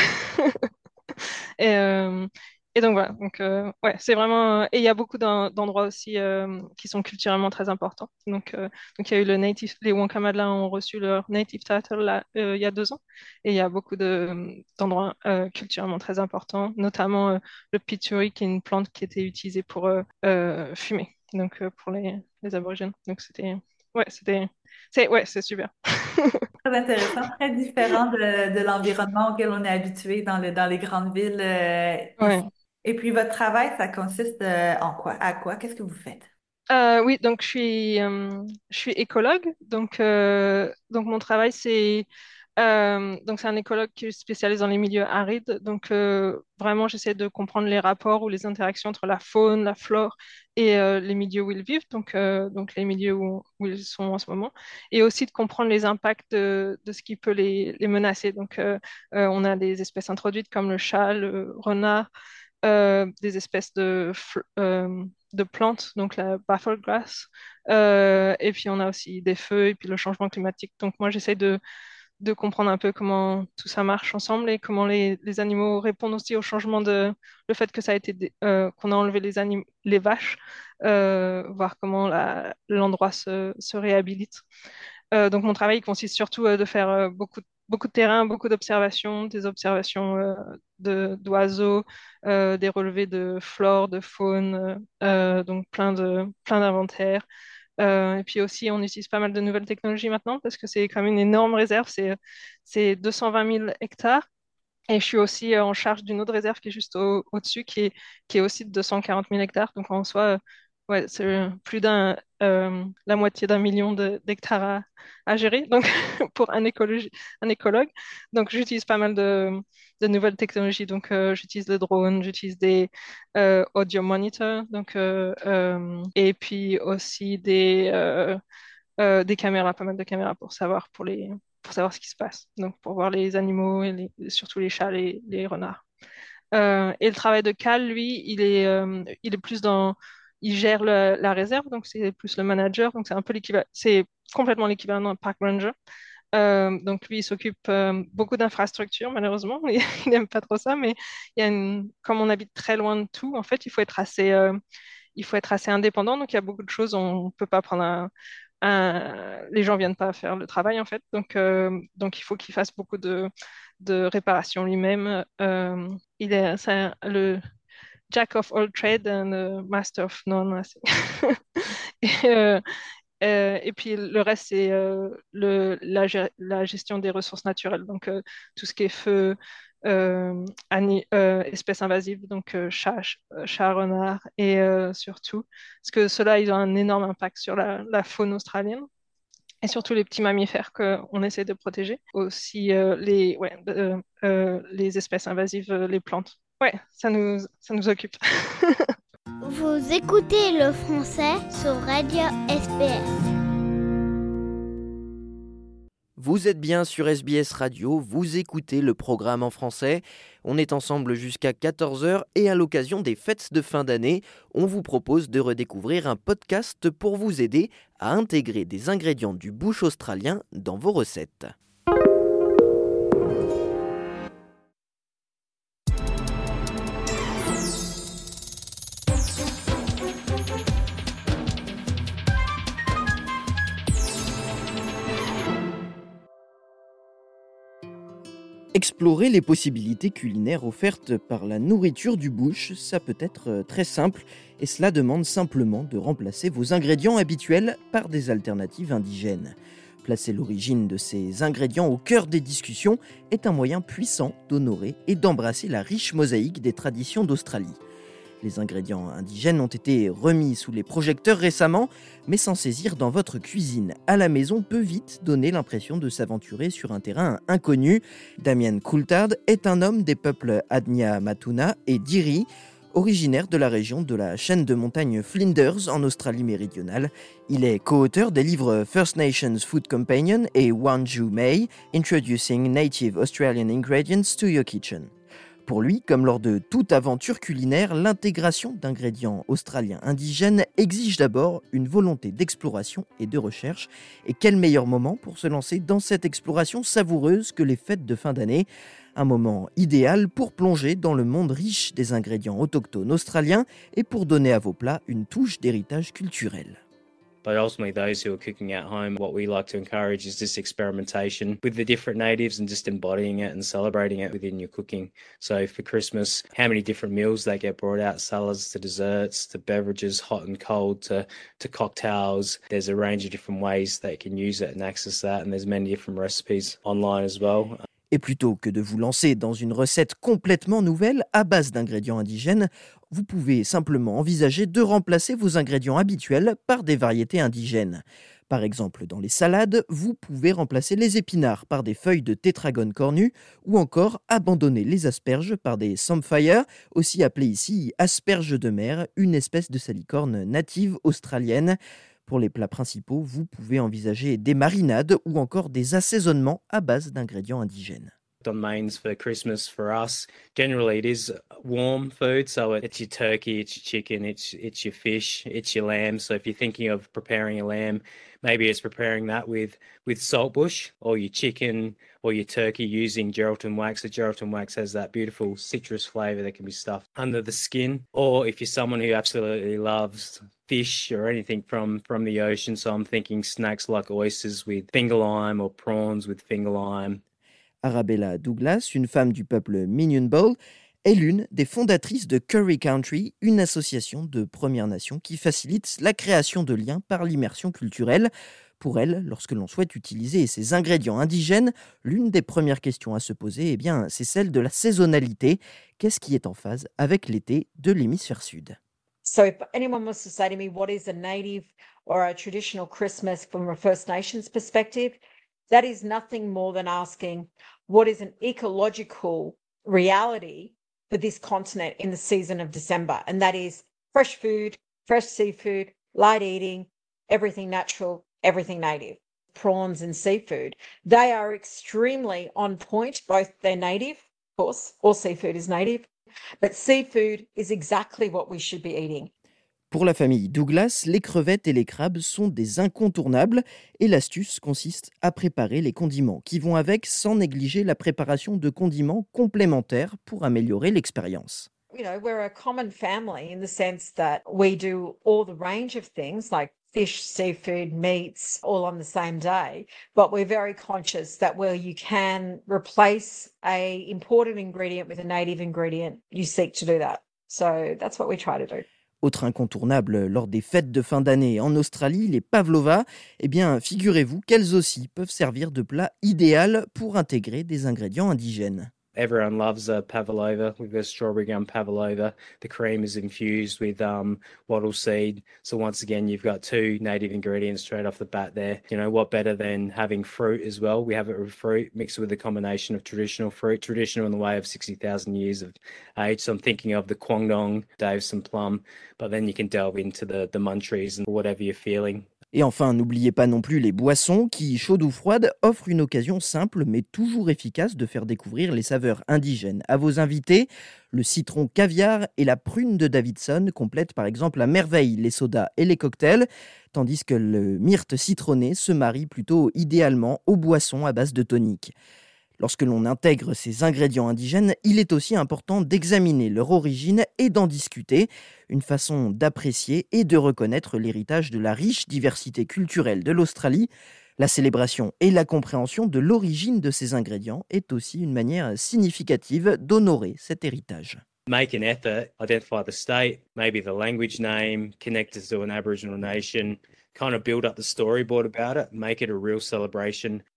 Et, euh, et donc voilà, donc, euh, ouais, c'est vraiment. Et il y a beaucoup d'en- d'endroits aussi euh, qui sont culturellement très importants. Donc, euh, donc il y a eu le native, les Wankamala ont reçu leur native title là, euh, il y a deux ans. Et il y a beaucoup de, d'endroits euh, culturellement très importants, notamment euh, le pituri, qui est une plante qui était utilisée pour euh, euh, fumer, donc euh, pour les, les aborigènes. Donc c'était. Ouais, c'était. C'est, ouais, c'est super. Très intéressant, très différent de, de l'environnement auquel on est habitué dans le, dans les grandes villes euh, ici. Ouais. Et puis, votre travail, ça consiste euh, en quoi? À quoi? Qu'est-ce que vous faites? Euh, oui, donc je suis, euh, je suis écologue. Donc, euh, donc mon travail, c'est euh, donc c'est un écologue qui est spécialisé dans les milieux arides. Donc, euh, vraiment, j'essaie de comprendre les rapports ou les interactions entre la faune, la flore et euh, les milieux où ils vivent, donc, euh, donc les milieux où, où ils sont en ce moment. Et aussi de comprendre les impacts de, de ce qui peut les, les menacer. Donc, euh, euh, on a des espèces introduites comme le chat, le renard, euh, des espèces de, fl- euh, de plantes, donc la baffle grass. Euh, et puis on a aussi des feux et puis le changement climatique. Donc moi j'essaie de, de comprendre un peu comment tout ça marche ensemble et comment les, les animaux répondent aussi au changement de le fait que ça a été dé- euh, qu'on a enlevé les anim- les vaches, euh, voir comment la- l'endroit se, se réhabilite. Euh, donc mon travail consiste surtout euh, de faire euh, beaucoup, beaucoup de terrain, beaucoup d'observations, des observations euh, de, d'oiseaux, euh, des relevés de flore, de faune, euh, donc plein de, plein d'inventaires. Euh, et puis aussi, on utilise pas mal de nouvelles technologies maintenant parce que c'est quand même une énorme réserve, c'est, c'est deux cent vingt mille hectares. Et je suis aussi euh, en charge d'une autre réserve qui est juste au, au-dessus, qui est, qui est aussi de deux cent quarante mille hectares. Donc en soi, euh, ouais, c'est euh, plus d'un, euh, la moitié d'un million de- d'hectares à, à gérer. Donc pour un écologi- un écologue. Donc j'utilise pas mal de, de nouvelles technologies. Donc euh, j'utilise le drone, j'utilise des euh, audio monitors. Donc, euh, euh, et puis aussi des, euh, euh, des caméras, pas mal de caméras pour savoir, pour les, pour savoir ce qui se passe. Donc, pour voir les animaux, et les- surtout les chats, les, les renards. Euh, et le travail de Cal, lui, il est, euh, il est plus dans, il gère le- la réserve, donc c'est plus le manager, donc c'est un peu l'équivalent, c'est complètement l'équivalent d'un park ranger. Euh, donc lui, il s'occupe euh, beaucoup d'infrastructures, malheureusement, il n'aime pas trop ça, mais il y a une, comme on habite très loin de tout, en fait, il faut être assez, euh, il faut être assez indépendant, donc il y a beaucoup de choses, on ne peut pas prendre un, un- les gens viennent pas faire le travail en fait, donc, euh, donc il faut qu'il fasse beaucoup de, de réparations lui-même. Euh, il est c'est un- le Jack of all trades and the master of none. Assez. Et, euh, euh, et puis le reste, c'est euh, le, la, ge- la gestion des ressources naturelles, donc euh, tout ce qui est feu, euh, ani- euh, espèces invasives, donc euh, chat, ch- euh, chat, renard, et euh, surtout, parce que cela, ils ont un énorme impact sur la, la faune australienne et surtout les petits mammifères qu'on essaie de protéger. Aussi euh, les, ouais, euh, euh, les espèces invasives, euh, les plantes. Ouais, ça nous, ça nous occupe. Vous écoutez le français sur Radio S B S. Vous êtes bien sur S B S Radio, vous écoutez le programme en français. On est ensemble jusqu'à quatorze heures et à l'occasion des fêtes de fin d'année, on vous propose de redécouvrir un podcast pour vous aider à intégrer des ingrédients du bush australien dans vos recettes. Explorer les possibilités culinaires offertes par la nourriture du bush, ça peut être très simple et cela demande simplement de remplacer vos ingrédients habituels par des alternatives indigènes. Placer l'origine de ces ingrédients au cœur des discussions est un moyen puissant d'honorer et d'embrasser la riche mosaïque des traditions d'Australie. Les ingrédients indigènes ont été remis sous les projecteurs récemment, mais s'en saisir dans votre cuisine à la maison peut vite donner l'impression de s'aventurer sur un terrain inconnu. Damien Coulthard est un homme des peuples Adnia Matuna et Diri, originaire de la région de la chaîne de montagnes Flinders en Australie méridionale. Il est co-auteur des livres First Nations Food Companion et Wanju May, Introducing Native Australian Ingredients to Your Kitchen. Pour lui, comme lors de toute aventure culinaire, l'intégration d'ingrédients australiens indigènes exige d'abord une volonté d'exploration et de recherche. Et quel meilleur moment pour se lancer dans cette exploration savoureuse que les fêtes de fin d'année. Un moment idéal pour plonger dans le monde riche des ingrédients autochtones australiens et pour donner à vos plats une touche d'héritage culturel. But ultimately, those who are cooking at home, what we like to encourage is this experimentation with the different natives and just embodying it and celebrating it within your cooking. So for Christmas, how many different meals they get brought out, salads to desserts to beverages, hot and cold to, to cocktails. There's a range of different ways they can use it and access that, and there's many different recipes online as well. Et plutôt que de vous lancer dans une recette complètement nouvelle à base d'ingrédients indigènes, vous pouvez simplement envisager de remplacer vos ingrédients habituels par des variétés indigènes. Par exemple, dans les salades, vous pouvez remplacer les épinards par des feuilles de tétragone cornu ou encore abandonner les asperges par des samphire, aussi appelées ici asperges de mer, une espèce de salicorne native australienne. Pour les plats principaux, vous pouvez envisager des marinades ou encore des assaisonnements à base d'ingrédients indigènes. On mains for Christmas for us, generally it is warm food, so it's your turkey, it's your chicken, it's it's your fish, it's your lamb. So if you're thinking of preparing a lamb, maybe it's preparing that with with saltbush, or your chicken or your turkey using Geraldton wax. The Geraldton wax has that beautiful citrus flavour that can be stuffed under the skin. Or if you're someone who absolutely loves fish or anything from from the ocean, so I'm thinking snacks like oysters with finger lime or prawns with finger lime. Arabella Douglas, une femme du peuple Minunbol, est l'une des fondatrices de Curry Country, une association de Premières Nations qui facilite la création de liens par l'immersion culturelle. Pour elle, lorsque l'on souhaite utiliser ces ingrédients indigènes, l'une des premières questions à se poser, eh bien, c'est celle de la saisonnalité. Qu'est-ce qui est en phase avec l'été de l'hémisphère sud ? So if anyone was to say to me, what is a native or a traditional Christmas from a First Nations perspective? That is nothing more than asking, what is an ecological reality for this continent in the season of December? And that is fresh food, fresh seafood, light eating, everything natural, everything native. Prawns and seafood, they are extremely on point. Both they're native, of course, all seafood is native, but seafood is exactly what we should be eating. Pour la famille Douglas, les crevettes et les crabes sont des incontournables et l'astuce consiste à préparer les condiments qui vont avec sans négliger la préparation de condiments complémentaires pour améliorer l'expérience. You know, we're a common family in the sense that we do all the range of things like fish, seafood, meats, all on the same day. But we're very conscious that where you can replace a imported ingredient with a native ingredient, you seek to do that. So that's what we try to do. Autre incontournable lors des fêtes de fin d'année en Australie, les pavlova, eh bien, figurez-vous qu'elles aussi peuvent servir de plat idéal pour intégrer des ingrédients indigènes. Everyone loves a pavlova. We've got strawberry gum pavlova. The cream is infused with um, wattle seed. So once again, you've got two native ingredients straight off the bat there. You know, what better than having fruit as well? We have it with fruit mixed with a combination of traditional fruit, traditional in the way of sixty thousand years of age. So I'm thinking of the Kwangdong, Davison plum, but then you can delve into the, the munchies and whatever you're feeling. Et enfin, n'oubliez pas non plus les boissons qui, chaudes ou froides, offrent une occasion simple mais toujours efficace de faire découvrir les saveurs indigènes à vos invités. Le citron caviar et la prune de Davidson complètent par exemple à merveille les sodas et les cocktails, tandis que le myrte citronné se marie plutôt idéalement aux boissons à base de tonique. Lorsque l'on intègre ces ingrédients indigènes, il est aussi important d'examiner leur origine et d'en discuter, une façon d'apprécier et de reconnaître l'héritage de la riche diversité culturelle de l'Australie. La célébration et la compréhension de l'origine de ces ingrédients est aussi une manière significative d'honorer cet héritage. Make an effort, identify the state, maybe the language name, connect us to an Aboriginal nation, kind of build up the storyboard about it, make it a real celebration.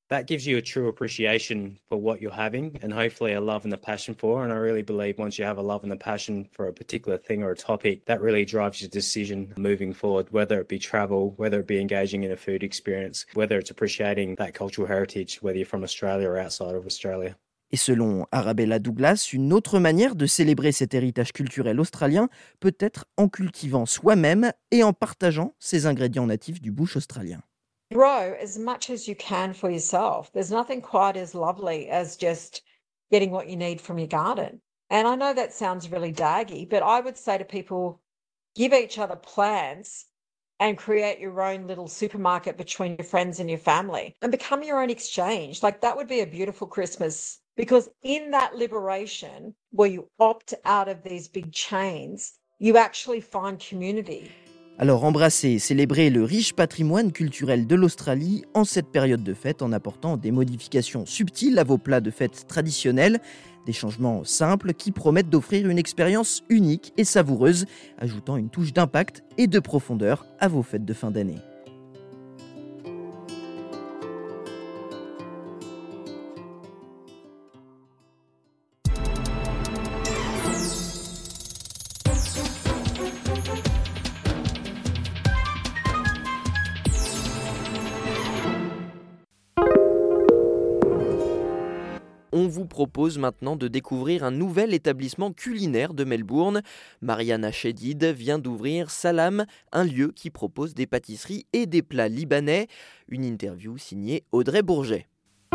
that gives you a true appreciation for what you're having and hopefully a love and a passion for. And I really believe once you have a love and a passion for a particular thing or a topic, that really drives your decision moving forward, whether it be travel, whether it be engaging in a food experience, whether it's appreciating that cultural heritage, whether you're from Australia or outside of Australia. Et selon Arabella Douglas, une autre manière de célébrer cet héritage culturel australien peut être en cultivant soi-même et en partageant ces ingrédients natifs du bush australien. Grow as much as you can for yourself. There's nothing quite as lovely as just getting what you need from your garden. And I know that sounds really daggy, but I would say to people, give each other plants and create your own little supermarket between your friends and your family and become your own exchange. Like that would be a beautiful Christmas, because in that liberation where you opt out of these big chains, you actually find community. Alors embrasser et célébrer le riche patrimoine culturel de l'Australie en cette période de fête en apportant des modifications subtiles à vos plats de fête traditionnels, des changements simples qui promettent d'offrir une expérience unique et savoureuse, ajoutant une touche d'impact et de profondeur à vos fêtes de fin d'année. On vous propose maintenant de découvrir un nouvel établissement culinaire de Melbourne. Mariana Chedid vient d'ouvrir Salam, un lieu qui propose des pâtisseries et des plats libanais. Une interview signée Audrey Bourget.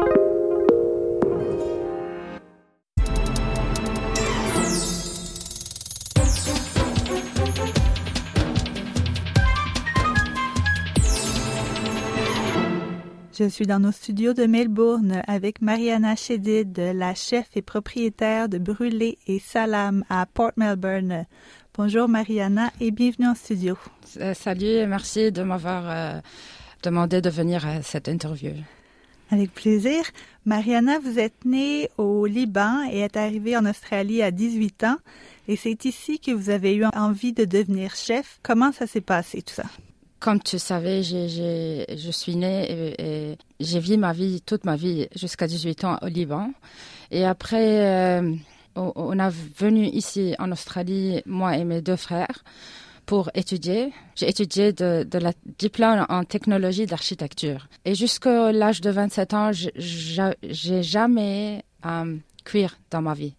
Je suis dans nos studios de Melbourne avec Mariana Chedid, la chef et propriétaire de Brûlé et Salam à Port Melbourne. Bonjour Mariana et bienvenue en studio. Euh, salut et merci de m'avoir euh, demandé de venir à cette interview. Avec plaisir. Mariana, vous êtes née au Liban et êtes arrivée en Australie à dix-huit ans. Et c'est ici que vous avez eu envie de devenir chef. Comment ça s'est passé tout ça? Comme tu savais, j'ai, j'ai, je suis née et, et j'ai vécu ma vie, toute ma vie, jusqu'à dix-huit ans au Liban. Et après, euh, on, on est venu ici en Australie, moi et mes deux frères, pour étudier. J'ai étudié de, de la diplôme en technologie d'architecture. Et jusqu'à l'âge de vingt-sept ans, je, je, j'ai jamais euh, cuire dans ma vie.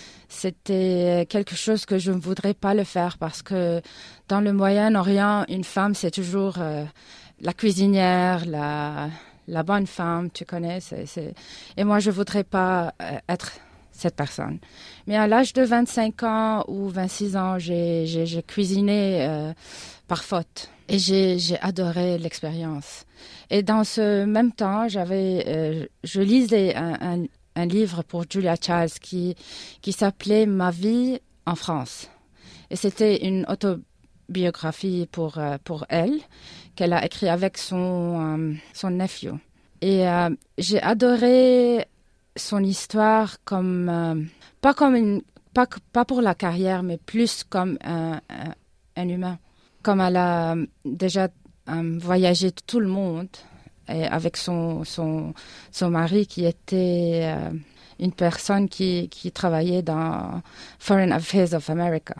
C'était quelque chose que je ne voudrais pas le faire parce que dans le Moyen-Orient, une femme, c'est toujours euh, la cuisinière, la, la bonne femme, tu connais. C'est, c'est... Et moi, je ne voudrais pas euh, être cette personne. Mais à l'âge de vingt-cinq ans ou vingt-six ans, j'ai, j'ai, j'ai cuisiné euh, par faute. Et j'ai, j'ai adoré l'expérience. Et dans ce même temps, j'avais, euh, je lisais un... un un livre pour Julia Childs qui, qui s'appelait « Ma vie en France ». Et c'était une autobiographie pour, euh, pour elle, qu'elle a écrite avec son, euh, son nephew. Et euh, j'ai adoré son histoire comme, euh, pas, comme une, pas, pas pour la carrière, mais plus comme un, un, un humain. Comme elle a déjà euh, voyagé tout le monde, et avec son, son, son mari qui était euh, une personne qui, qui travaillait dans Foreign Affairs of America.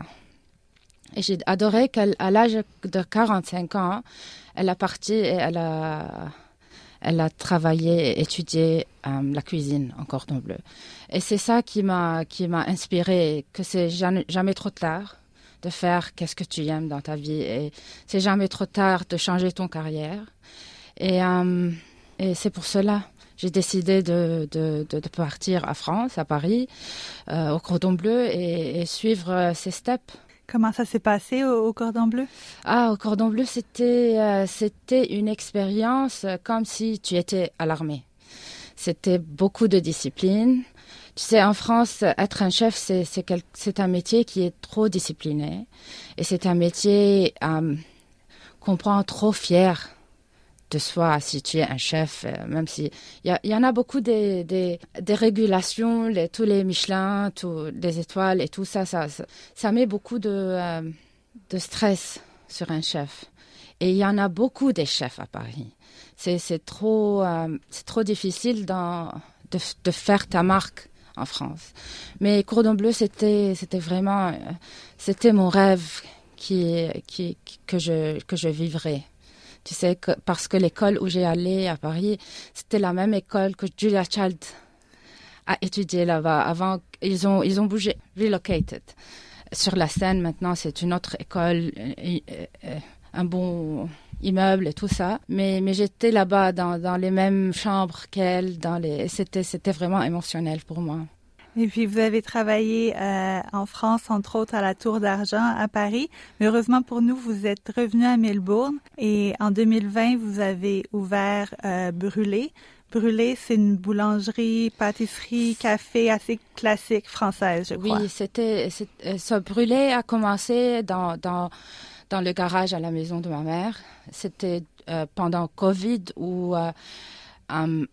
Et j'ai adoré qu'à l'âge de quarante-cinq ans, elle est partie et elle a, elle a travaillé et étudié euh, la cuisine en cordon bleu. Et c'est ça qui m'a, qui m'a inspirée, que c'est jamais, jamais trop tard de faire qu'est-ce que tu aimes dans ta vie. Et c'est jamais trop tard de changer ton carrière. Et, euh, et c'est pour cela que j'ai décidé de, de, de, de partir à France, à Paris, euh, au Cordon Bleu et, et suivre euh, ces steps. Comment ça s'est passé au, au Cordon Bleu? Ah, au Cordon Bleu, c'était, euh, c'était une expérience comme si tu étais à l'armée. C'était beaucoup de discipline. Tu sais, en France, être un chef, c'est, c'est, quel, c'est un métier qui est trop discipliné. Et c'est un métier euh, qu'on prend trop fier de soi, si tu es un chef, euh, même si il y, y en a beaucoup des, des, des régulations, les, tous les Michelin, tous les étoiles et tout ça, ça, ça, ça met beaucoup de, euh, de stress sur un chef. Et il y en a beaucoup des chefs à Paris. c'est, c'est, trop, euh, c'est trop difficile dans, de, de faire ta marque en France. Mais Cordon Bleu, c'était, c'était vraiment, euh, c'était mon rêve qui, qui, que, je, que je vivrais. Tu sais, que, parce que l'école où j'ai allé à Paris, c'était la même école que Julia Child a étudié là-bas. Avant, ils ont, ils ont bougé, relocated. Sur la Seine, maintenant, c'est une autre école, un bon immeuble et tout ça. Mais, mais j'étais là-bas dans, dans les mêmes chambres qu'elle. Dans les, c'était, c'était vraiment émotionnel pour moi. Et puis, vous avez travaillé euh, en France, entre autres, à la Tour d'Argent à Paris. Mais heureusement pour nous, vous êtes revenu à Melbourne. Et en deux mille vingt, vous avez ouvert euh, Brûlé. Brûlé, c'est une boulangerie, pâtisserie, café assez classique française, je crois. Oui, c'était, c'était ça. Brûlé a commencé dans, dans, dans le garage à la maison de ma mère. C'était euh, pendant Covid où euh, um,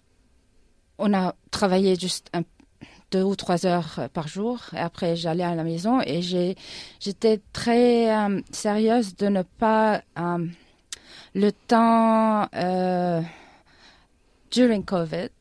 on a travaillé juste un deux ou trois heures par jour. Et après, j'allais à la maison et j'ai, j'étais très euh, sérieuse de ne pas euh, le temps euh, during COVID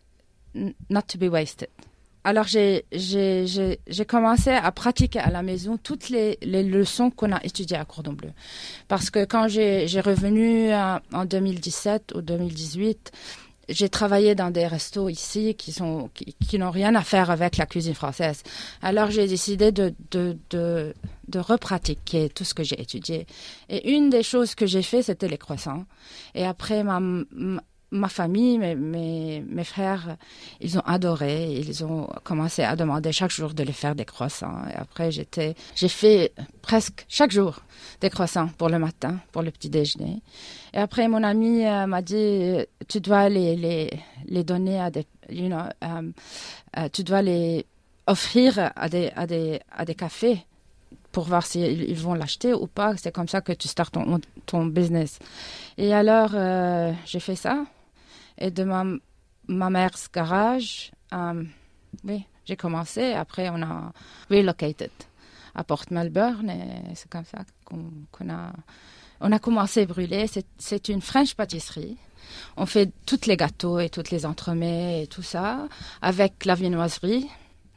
not to be wasted. Alors j'ai j'ai j'ai j'ai commencé à pratiquer à la maison toutes les les leçons qu'on a étudiées à Cordon Bleu, parce que quand j'ai j'ai revenu euh, en deux mille dix-sept ou deux mille dix-huit. J'ai travaillé dans des restos ici qui sont qui, qui n'ont rien à faire avec la cuisine française. Alors j'ai décidé de de de de repratiquer tout ce que j'ai étudié. Et une des choses que j'ai fait, c'était les croissants. Et après ma ma, ma famille, mes, mes mes frères, ils ont adoré. Ils ont commencé à demander chaque jour de les faire des croissants. Et après j'étais j'ai fait presque chaque jour des croissants pour le matin, pour le petit déjeuner. Et après, mon ami euh, m'a dit, tu dois les, les, les donner à des, you know, um, uh, tu dois les offrir à des, à des, à des cafés pour voir s'ils ils vont l'acheter ou pas. C'est comme ça que tu startes ton, ton business. Et alors, euh, j'ai fait ça. Et de ma, ma mère garage, um, oui, j'ai commencé. Après, on a relocated à Port Melbourne et c'est comme ça qu'on, qu'on a... On a commencé à brûler. C'est, c'est une French pâtisserie. On fait tous les gâteaux et toutes les entremets et tout ça avec la viennoiserie.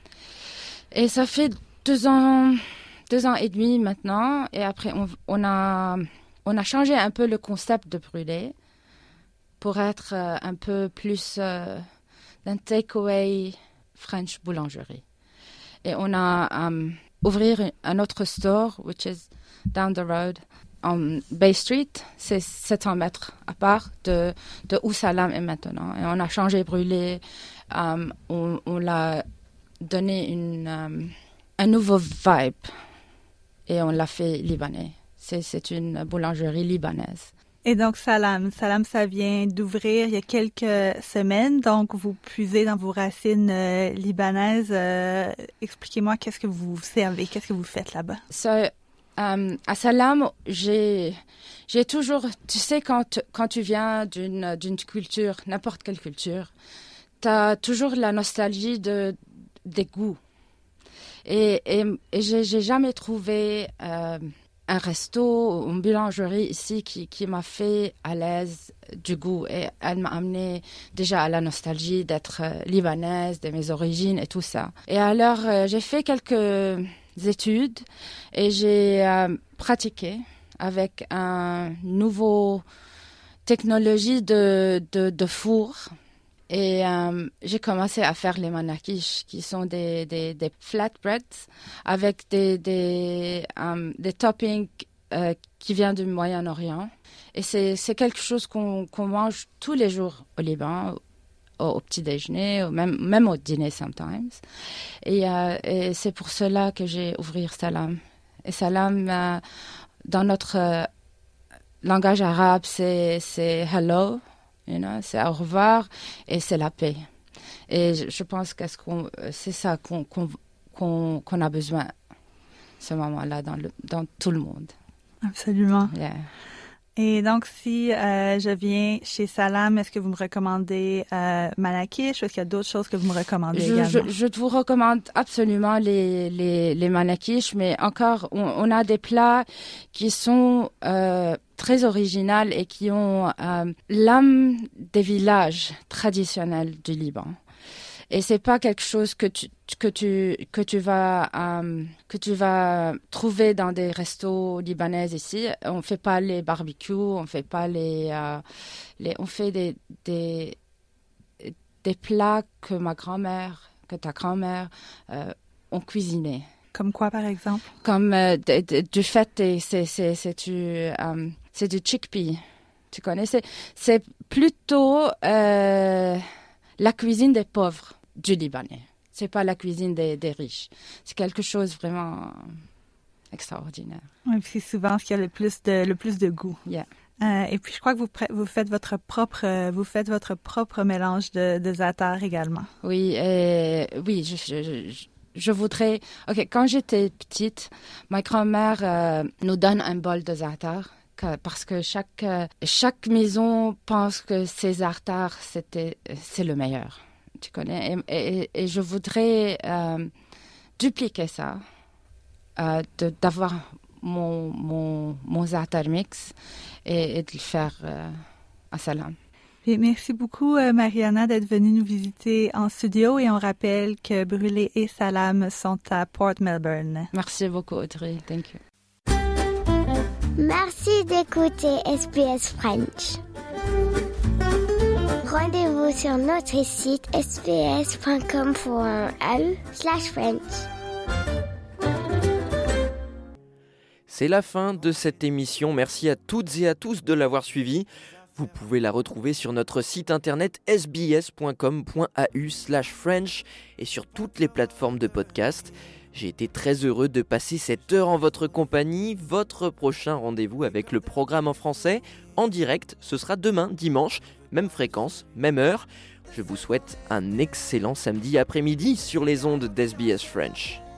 Et ça fait deux ans, deux ans et demi maintenant. Et après, on, on a, on a changé un peu le concept de brûler pour être euh, un peu plus euh, d'un takeaway French boulangerie. Et on a um, ouvrir un autre store, which is down the road. En Bay Street, c'est sept cents mètres à part de, de où Salam est maintenant. Et on a changé Brûlé, um, on, on l'a donné une, um, un nouveau vibe et on l'a fait libanais. C'est, c'est une boulangerie libanaise. Et donc Salam, Salam, ça vient d'ouvrir il y a quelques semaines, donc vous puisez dans vos racines euh, libanaises. Euh, expliquez-moi qu'est-ce que vous servez, qu'est-ce que vous faites là-bas? So, Um, à Salam, j'ai, j'ai toujours, tu sais, quand, quand tu viens d'une, d'une culture, n'importe quelle culture, tu as toujours la nostalgie de, des goûts. Et, et, et j'ai, j'ai jamais trouvé euh, un resto ou une boulangerie ici qui, qui m'a fait à l'aise du goût. Et elle m'a amené déjà à la nostalgie d'être euh, libanaise, de mes origines et tout ça. Et alors, euh, j'ai fait quelques études et j'ai euh, pratiqué avec un nouveau technologie de, de, de four et euh, j'ai commencé à faire les manakish qui sont des, des, des flatbreads avec des, des, um, des toppings euh, qui viennent du Moyen-Orient et c'est, c'est quelque chose qu'on, qu'on mange tous les jours au Liban, au petit déjeuner, ou même, même au dîner sometimes. Et, euh, et c'est pour cela que j'ai ouvert Salam. Et Salam, euh, dans notre euh, langage arabe, c'est, c'est hello, you know, c'est au revoir, et c'est la paix. Et je, je pense que c'est ça qu'on, qu'on, qu'on, qu'on a besoin, ce moment-là, dans, le, dans tout le monde. Absolument. Yeah. Et donc, si euh, je viens chez Salam, est-ce que vous me recommandez euh, manakish ou est-ce qu'il y a d'autres choses que vous me recommandez je, également? Je, je vous recommande absolument les, les, les manakish, mais encore, on, on a des plats qui sont euh, très originales et qui ont euh, l'âme des villages traditionnels du Liban. Et c'est pas quelque chose que tu que tu que tu vas euh, que tu vas trouver dans des restos libanais ici. On fait pas les barbecues, on fait pas les euh, les on fait des des des plats que ma grand-mère, que ta grand-mère euh, ont cuisinés. Comme quoi, par exemple? Comme euh, de, de, du fait, c'est c'est c'est du euh, c'est du chickpea. Tu connais? C'est c'est plutôt euh, la cuisine des pauvres du Libanais. C'est pas la cuisine des, des riches. C'est quelque chose vraiment extraordinaire. Oui, c'est souvent ce qui a le plus de le plus de goût. Yeah. Euh, et puis je crois que vous vous faites votre propre euh, vous faites votre propre mélange de, de za'atar également. Oui, euh, oui, je, je, je, je voudrais. Ok, quand j'étais petite, ma grand-mère euh, nous donne un bol de za'atar parce que chaque euh, chaque maison pense que ses za'atar c'était c'est le meilleur. Tu connais, et, et, et je voudrais euh, dupliquer ça, euh, de, d'avoir mon, mon, mon za'atar mix et, et de le faire euh, à Salam. Et merci beaucoup, euh, Mariana, d'être venue nous visiter en studio et on rappelle que Brûlé et Salam sont à Port Melbourne. Merci beaucoup, Audrey. Thank you. Merci d'écouter S B S French. Rendez-vous sur notre site s b s point com point a u slash French. C'est la fin de cette émission. Merci à toutes et à tous de l'avoir suivie. Vous pouvez la retrouver sur notre site internet s b s point com point a u slash French et sur toutes les plateformes de podcast. J'ai été très heureux de passer cette heure en votre compagnie. Votre prochain rendez-vous avec le programme en français en direct, ce sera demain, dimanche, même fréquence, même heure. Je vous souhaite un excellent samedi après-midi sur les ondes d'S B S French.